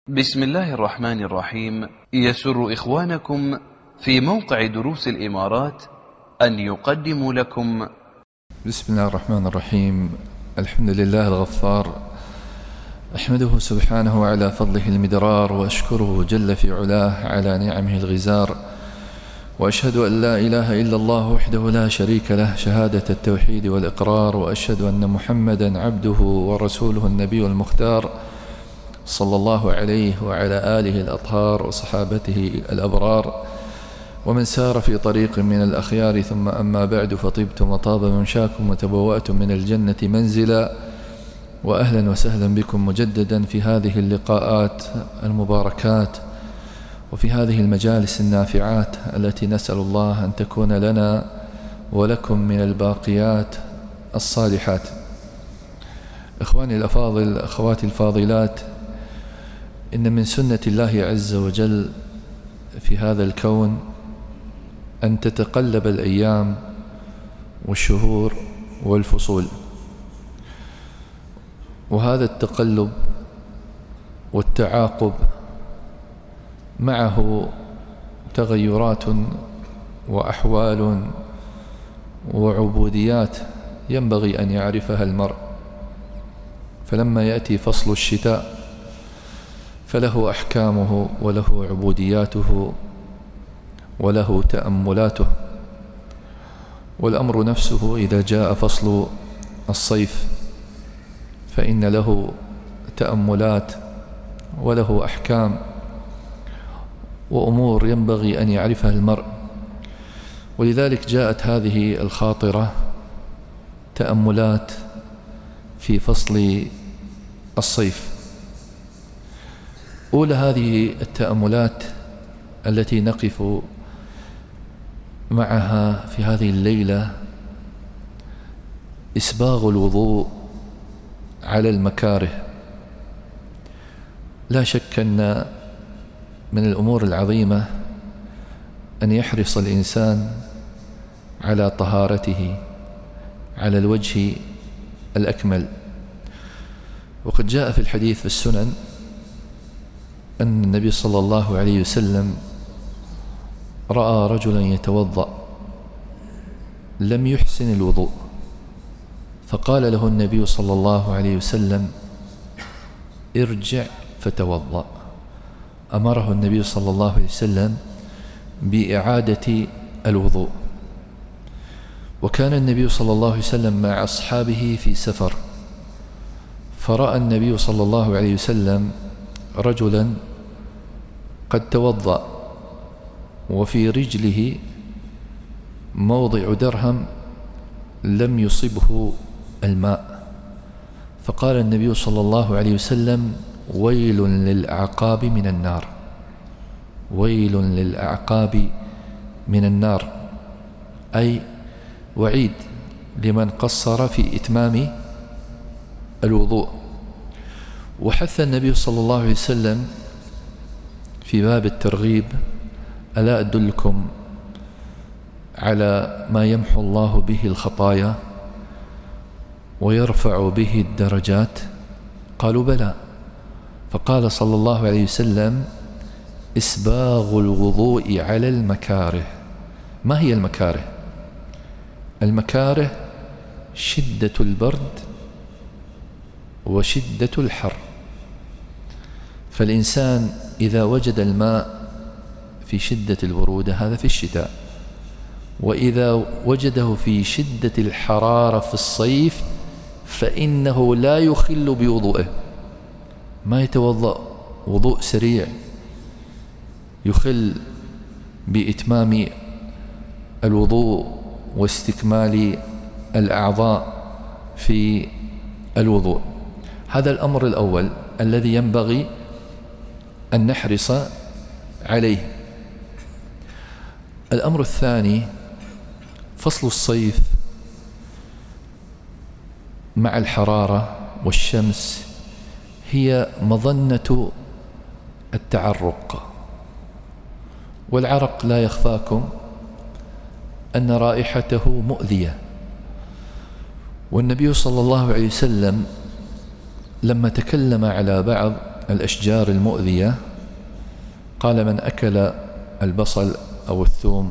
بسم الله الرحمن الرحيم. يسر إخوانكم في موقع دروس الإمارات أن يقدموا لكم بسم الله الرحمن الرحيم. الحمد لله الغفار، أحمده سبحانه على فضله المدرار، وأشكره جل في علاه على نعمه الغزار، وأشهد أن لا إله إلا الله وحده لا شريك له شهادة التوحيد والإقرار، وأشهد أن محمدا عبده ورسوله النبي المختار صلى الله عليه وعلى آله الأطهار وصحابته الأبرار ومن سار في طريق من الأخيار. ثم أما بعد، فطبتم وطاب ممشاكم وتبوأتم من الجنة منزلا، وأهلا وسهلا بكم مجددا في هذه اللقاءات المباركات وفي هذه المجالس النافعات التي نسأل الله أن تكون لنا ولكم من الباقيات الصالحات. إخواني الأفاضل، أخواتي الفاضلات، إن من سنة الله عز وجل في هذا الكون أن تتقلب الأيام والشهور والفصول، وهذا التقلب والتعاقب معه تغيرات وأحوال وعبوديات ينبغي أن يعرفها المرء. فلما يأتي فصل الشتاء فله أحكامه وله عبودياته وله تأملاته، والأمر نفسه إذا جاء فصل الصيف فإن له تأملات وله أحكام وأمور ينبغي أن يعرفها المرء. ولذلك جاءت هذه الخاطرة تأملات في فصل الصيف. أولى هذه التأملات التي نقف معها في هذه الليلة إسباغ الوضوء على المكاره. لا شك أن من الأمور العظيمة أن يحرص الإنسان على طهارته على الوجه الأكمل. وقد جاء في الحديث في السنن أن النبي صلى الله عليه وسلم رأى رجلا يتوضأ لم يحسن الوضوء، فقال له النبي صلى الله عليه وسلم: ارجع فتوضأ. أمره النبي صلى الله عليه وسلم بإعادة الوضوء. وكان النبي صلى الله عليه وسلم مع أصحابه في سفر، فرأى النبي صلى الله عليه وسلم رجلا قد توضأ وفي رجله موضع درهم لم يصبه الماء، فقال النبي صلى الله عليه وسلم: ويل للأعقاب من النار، ويل للأعقاب من النار، أي وعيد لمن قصر في إتمام الوضوء. وحث النبي صلى الله عليه وسلم في باب الترغيب: ألا أدلكم على ما يمحو الله به الخطايا ويرفع به الدرجات؟ قالوا: بلى. فقال صلى الله عليه وسلم: إسباغ الوضوء على المكاره. ما هي المكاره؟ المكاره شدة البرد وشدة الحر. فالإنسان إذا وجد الماء في شدة البرودة هذا في الشتاء، وإذا وجده في شدة الحرارة في الصيف فإنه لا يخل بوضوءه، ما يتوضأ وضوء سريع يخل بإتمام الوضوء واستكمال الأعضاء في الوضوء. هذا الأمر الأول الذي ينبغي أن نحرص عليه. الأمر الثاني: فصل الصيف مع الحرارة والشمس هي مظنة التعرق، والعرق لا يخفاكم أن رائحته مؤذية. والنبي صلى الله عليه وسلم لما تكلم على بعض الأشجار المؤذية قال: من أكل البصل أو الثوم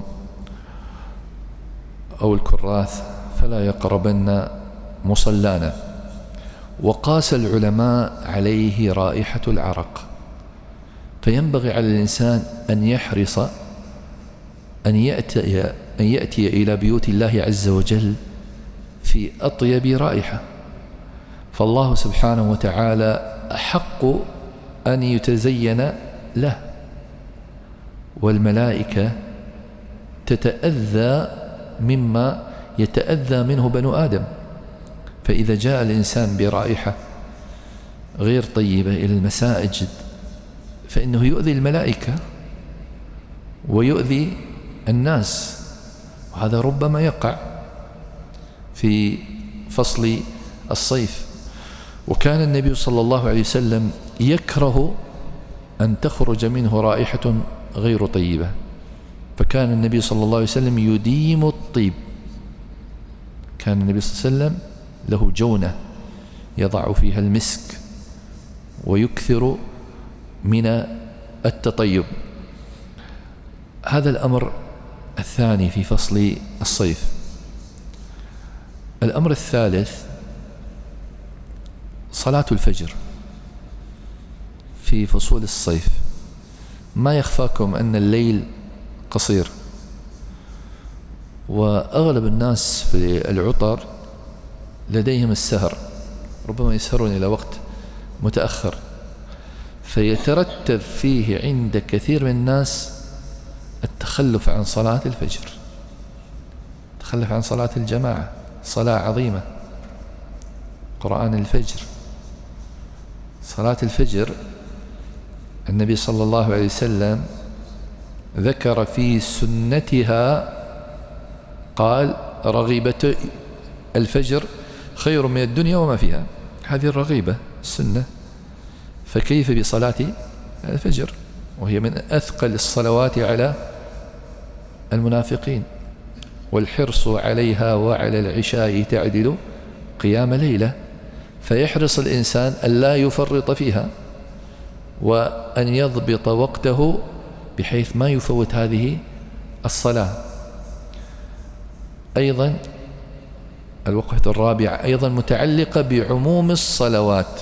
أو الكراث فلا يقربن مصلانا. وقاس العلماء عليه رائحة العرق، فينبغي على الإنسان أن يحرص أن يأتي إلى بيوت الله عز وجل في أطيب رائحة، فالله سبحانه وتعالى أحق أن يتزين له، والملائكة تتأذى مما يتأذى منه بنو آدم. فإذا جاء الإنسان برائحة غير طيبة إلى المساجد فإنه يؤذي الملائكة ويؤذي الناس، وهذا ربما يقع في فصل الصيف. وكان النبي صلى الله عليه وسلم يكره أن تخرج منه رائحة غير طيبة، فكان النبي صلى الله عليه وسلم يديم الطيب. كان النبي صلى الله عليه وسلم له جونة يضع فيها المسك ويكثر من التطيب. هذا الأمر الثاني في فصل الصيف. الأمر الثالث صلاة الفجر في فصول الصيف. ما يخفاكم أن الليل قصير، وأغلب الناس في العطر لديهم السهر، ربما يسهرون إلى وقت متأخر، فيترتب فيه عند كثير من الناس التخلف عن صلاة الفجر، التخلف عن صلاة الجماعة، صلاة عظيمة، قرآن الفجر. صلاة الفجر النبي صلى الله عليه وسلم ذكر في سنتها، قال: رغيبة الفجر خير من الدنيا وما فيها. هذه الرغيبة السنة، فكيف بصلاة الفجر وهي من أثقل الصلوات على المنافقين، والحرص عليها وعلى العشاء تعدل قيام ليلة، فيحرص الإنسان أن لا يفرط فيها وأن يضبط وقته بحيث ما يفوت هذه الصلاة. أيضا الوقفة الرابعة أيضا متعلقة بعموم الصلوات.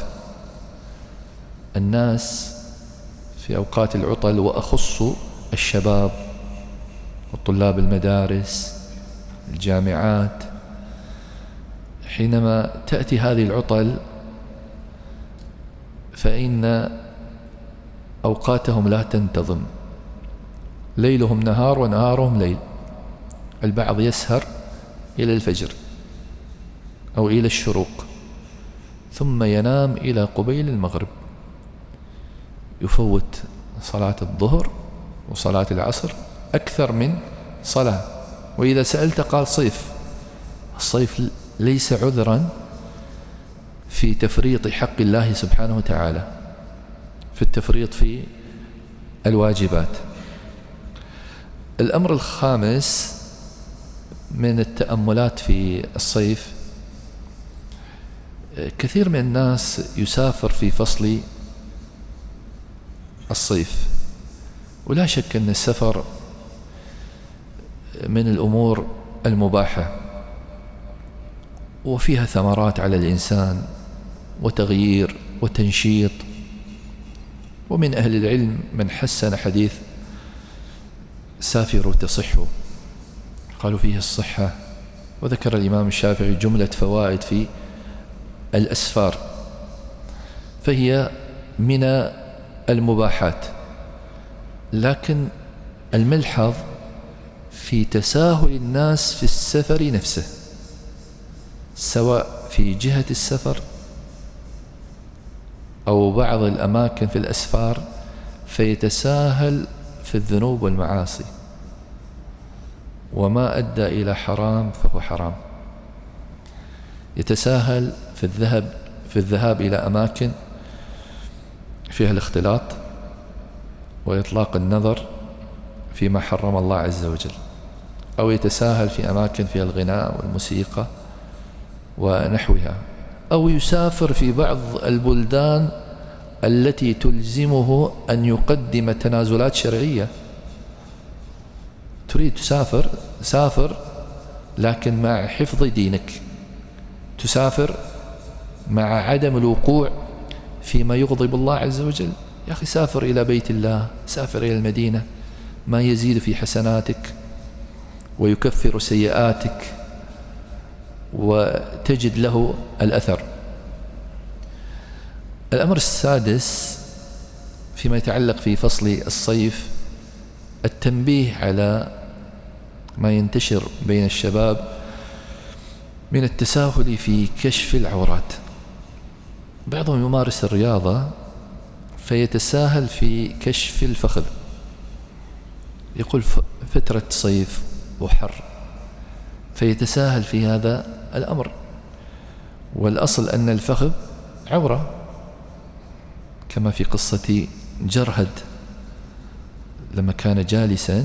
الناس في أوقات العطل، وأخص الشباب وطلاب المدارس الجامعات، حينما تأتي هذه العطل فإن أوقاتهم لا تنتظم، ليلهم نهار ونهارهم ليل. البعض يسهر إلى الفجر أو إلى الشروق، ثم ينام إلى قبيل المغرب، يفوت صلاة الظهر وصلاة العصر أكثر من صلاة. وإذا سألت قال صيف. الصيف ليس عذرا في تفريط حق الله سبحانه وتعالى، في التفريط في الواجبات. الأمر الخامس من التأملات في الصيف، كثير من الناس يسافر في فصل الصيف، ولا شك أن السفر من الأمور المباحة وفيها ثمرات على الإنسان وتغيير وتنشيط. ومن أهل العلم من حسن حديث سافروا تصحوا، قالوا فيه الصحة. وذكر الإمام الشافعي جملة فوائد في الأسفار، فهي من المباحات. لكن الملحظ في تساهل الناس في السفر نفسه، سواء في جهة السفر أو بعض الأماكن في الأسفار، فيتساهل في الذنوب والمعاصي، وما أدى إلى حرام فهو حرام. يتساهل في الذهاب إلى أماكن فيها الاختلاط وإطلاق النظر فيما حرم الله عز وجل، أو يتساهل في أماكن فيها الغناء والموسيقى ونحوها، أو يسافر في بعض البلدان التي تلزمه أن يقدم تنازلات شرعية. تريد تسافر، سافر، لكن مع حفظ دينك، تسافر مع عدم الوقوع فيما يغضب الله عز وجل. يا أخي سافر إلى بيت الله، سافر إلى المدينة، ما يزيد في حسناتك ويكفر سيئاتك وتجد له الأثر. الأمر السادس فيما يتعلق في فصل الصيف، التنبيه على ما ينتشر بين الشباب من التساهل في كشف العورات. بعضهم يمارس الرياضة فيتساهل في كشف الفخذ، يقول فترة صيف وحر فيتساهل في هذا الأمر، والأصل أن الفخذ عورة، كما في قصة جرهد لما كان جالسا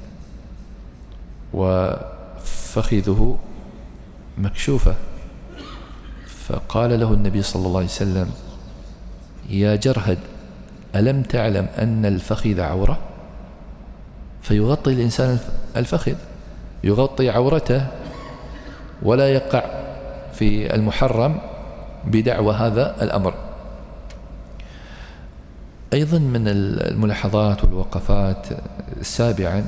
وفخذه مكشوفة، فقال له النبي صلى الله عليه وسلم: يا جرهد، ألم تعلم أن الفخذ عورة؟ فيغطي الإنسان الفخذ، يغطي عورته ولا يقع في المحرم بدعوى هذا الأمر. أيضا من الملاحظات والوقفات، سابعا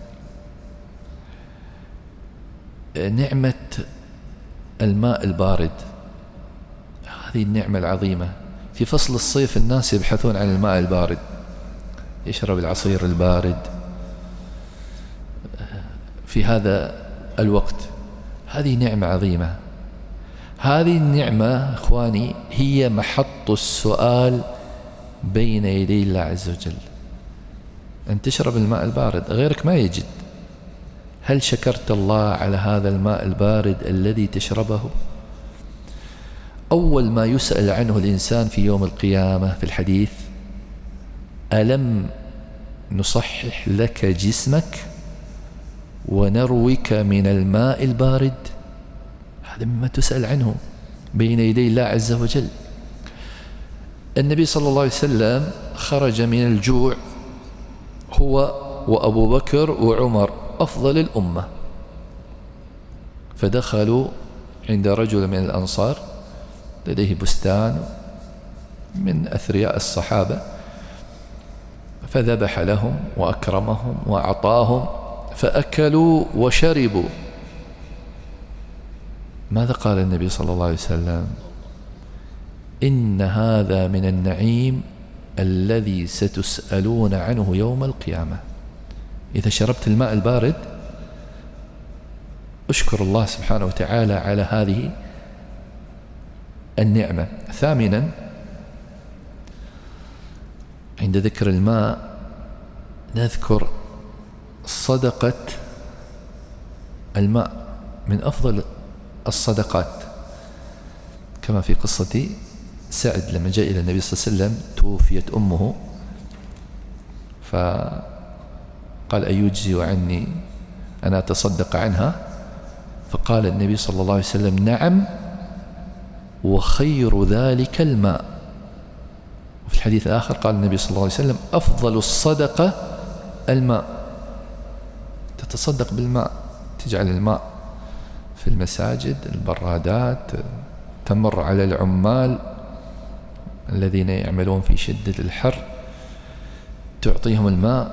نعمة الماء البارد. هذه النعمة العظيمة. في فصل الصيف الناس يبحثون عن الماء البارد، يشرب العصير البارد في هذا الوقت. هذه نعمة عظيمة. هذه النعمة إخواني هي محط السؤال بين يدي الله عز وجل، أن تشرب الماء البارد، غيرك ما يجد. هل شكرت الله على هذا الماء البارد الذي تشربه؟ أول ما يسأل عنه الإنسان في يوم القيامة في الحديث: ألم نصحح لك جسمك ونروك من الماء البارد؟ هذا مما تسأل عنه بين يدي الله عز وجل. النبي صلى الله عليه وسلم خرج من الجوع هو وأبو بكر وعمر أفضل الأمة، فدخلوا عند رجل من الأنصار لديه بستان من أثرياء الصحابة، فذبح لهم وأكرمهم وأعطاهم فأكلوا وشربوا. ماذا قال النبي صلى الله عليه وسلم؟ إن هذا من النعيم الذي ستسألون عنه يوم القيامة. إذا شربت الماء البارد أشكر الله سبحانه وتعالى على هذه النعمة. ثامنا، عند ذكر الماء نذكر صدقة الماء، من أفضل الصدقات، كما في قصة سعد لما جاء إلى النبي صلى الله عليه وسلم توفيت أمه، فقال: أيجزي عني أن أتصدق عنها؟ فقال النبي صلى الله عليه وسلم: نعم، وخير ذلك الماء. وفي الحديث الآخر قال النبي صلى الله عليه وسلم: أفضل الصدقة الماء. تتصدق بالماء، تجعل الماء في المساجد، البرادات، تمر على العمال الذين يعملون في شدة الحر، تعطيهم الماء،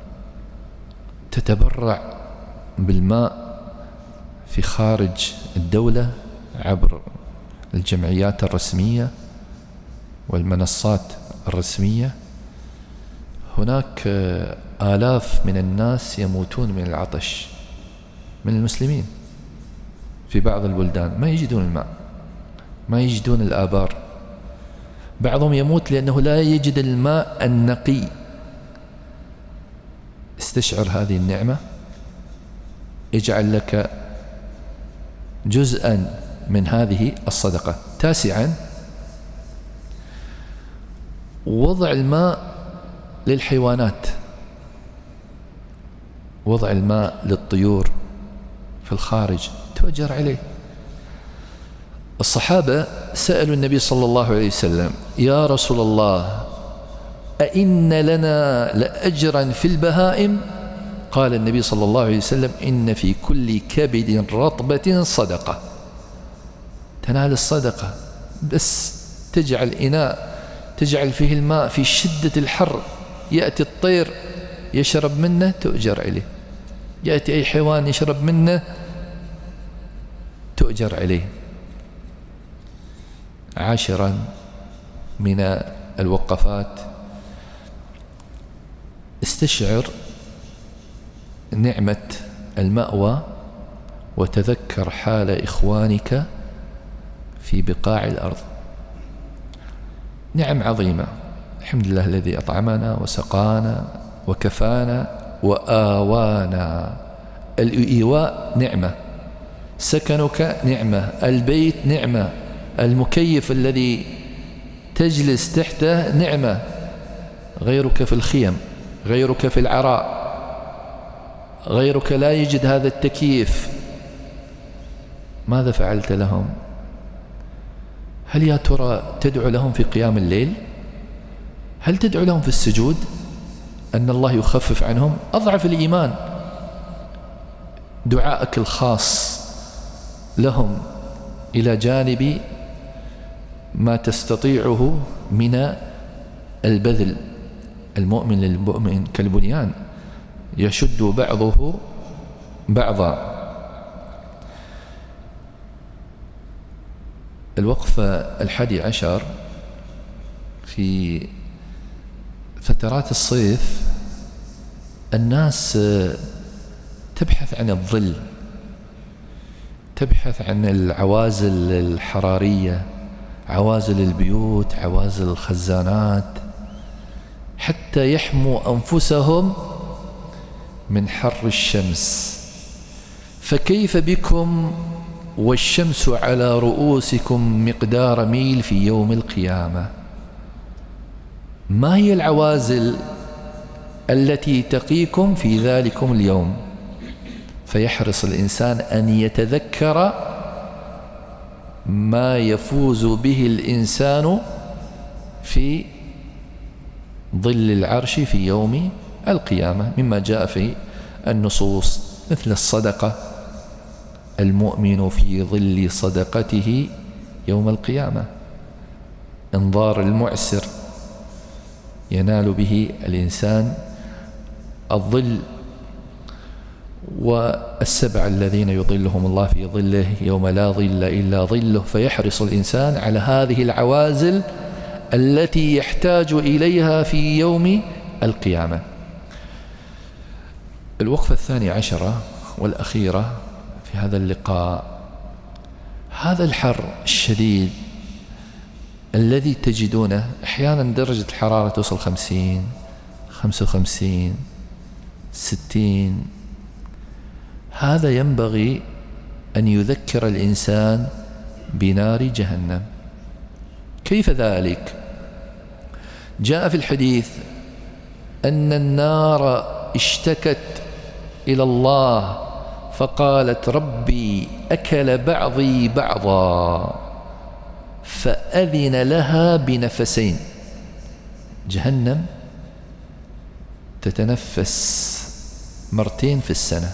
تتبرع بالماء في خارج الدولة عبر الجمعيات الرسمية والمنصات الرسمية. هناك آلاف من الناس يموتون من العطش من المسلمين في بعض البلدان، ما يجدون الماء، ما يجدون الآبار. بعضهم يموت لأنه لا يجد الماء النقي. استشعر هذه النعمة، اجعل لك جزءا من هذه الصدقة. تاسعا، وضع الماء للحيوانات، وضع الماء للطيور في الخارج، تؤجر عليه. الصحابة سألوا النبي صلى الله عليه وسلم: يا رسول الله، أئن لنا لأجرا في البهائم؟ قال النبي صلى الله عليه وسلم: إن في كل كبد رطبة صدقة. تنال الصدقة، بس تجعل إناء تجعل فيه الماء في شدة الحر، يأتي الطير يشرب منه تؤجر عليه، يأتي أي حيوان يشرب منه تؤجر عليه. 10 من الوقفات: استشعر نعمة المأوى وتذكر حال إخوانك في بقاع الأرض. نعم عظيمة، الحمد لله الذي أطعمنا وسقانا وكفانا وآوانا. الإيواء نعمة، سكنك نعمة، البيت نعمة، المكيف الذي تجلس تحته نعمة. غيرك في الخيم، غيرك في العراء، غيرك لا يجد هذا التكييف. ماذا فعلت لهم؟ هل يا ترى تدعو لهم في قيام الليل؟ هل تدعو لهم في السجود أن الله يخفف عنهم؟ أضعف الإيمان دعائك الخاص لهم إلى جانب ما تستطيعه من البذل. المؤمن للمؤمن كالبنيان يشد بعضه بعضا. الوقفة 11: في فترات الصيف الناس تبحث عن الظل، تبحث عن العوازل الحرارية، عوازل البيوت، عوازل الخزانات، حتى يحموا أنفسهم من حر الشمس. فكيف بكم والشمس على رؤوسكم مقدار ميل في يوم القيامة؟ ما هي العوازل التي تقيكم في ذلكم اليوم؟ فيحرص الإنسان أن يتذكر ما يفوز به الإنسان في ظل العرش في يوم القيامة، مما جاء في النصوص مثل الصدقة: المؤمن في ظل صدقته يوم القيامة. انظار المعسر ينال به الإنسان الظل. والسبع الذين يظلهم الله في ظله يوم لا ظل إلا ظله. فيحرص الإنسان على هذه العوازل التي يحتاج إليها في يوم القيامة. الوقفة 12 والأخيرة في هذا اللقاء: هذا الحر الشديد الذي تجدونه أحيانا درجة الحرارة توصل 50 55 60. هذا ينبغي أن يذكر الإنسان بنار جهنم. كيف ذلك؟ جاء في الحديث أن النار اشتكت إلى الله فقالت: ربي أكل بعضي بعضا، فأذن لها بنفسين. جهنم تتنفس مرتين في السنة،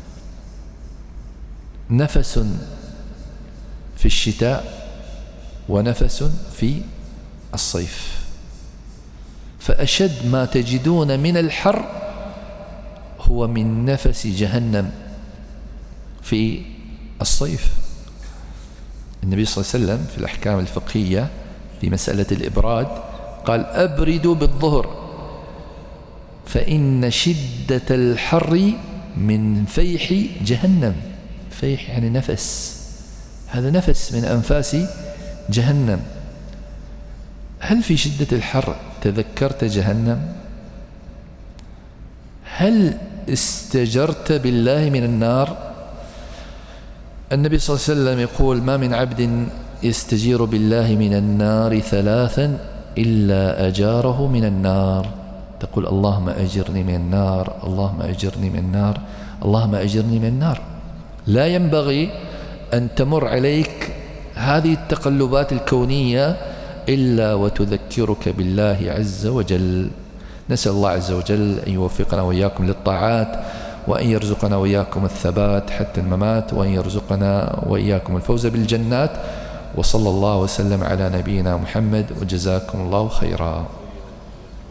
نفس في الشتاء ونفس في الصيف. فأشد ما تجدون من الحر هو من نفس جهنم في الصيف. النبي صلى الله عليه وسلم في الأحكام الفقهية في مسألة الإبراد قال: أبردوا بالظهر فإن شدة الحر من فيح جهنم. فيح يعني نفس، هذا نفس من أنفاس جهنم. هل في شدة الحر تذكرت جهنم؟ هل استجرت بالله من النار؟ النبي صلى الله عليه وسلم يقول: ما من عبد يستجير بالله من النار 3 إلا أجاره من النار. تقول: اللهم أجرني من النار، اللهم أجرني من النار، اللهم أجرني من النار. لا ينبغي أن تمر عليك هذه التقلبات الكونية إلا وتذكرك بالله عز وجل. نسأل الله عز وجل أن يوفقنا وإياكم للطاعات، وأن يرزقنا وإياكم الثبات حتى الممات، وأن يرزقنا وإياكم الفوز بالجنات. وصلى الله وسلم على نبينا محمد، وجزاكم الله خيرا.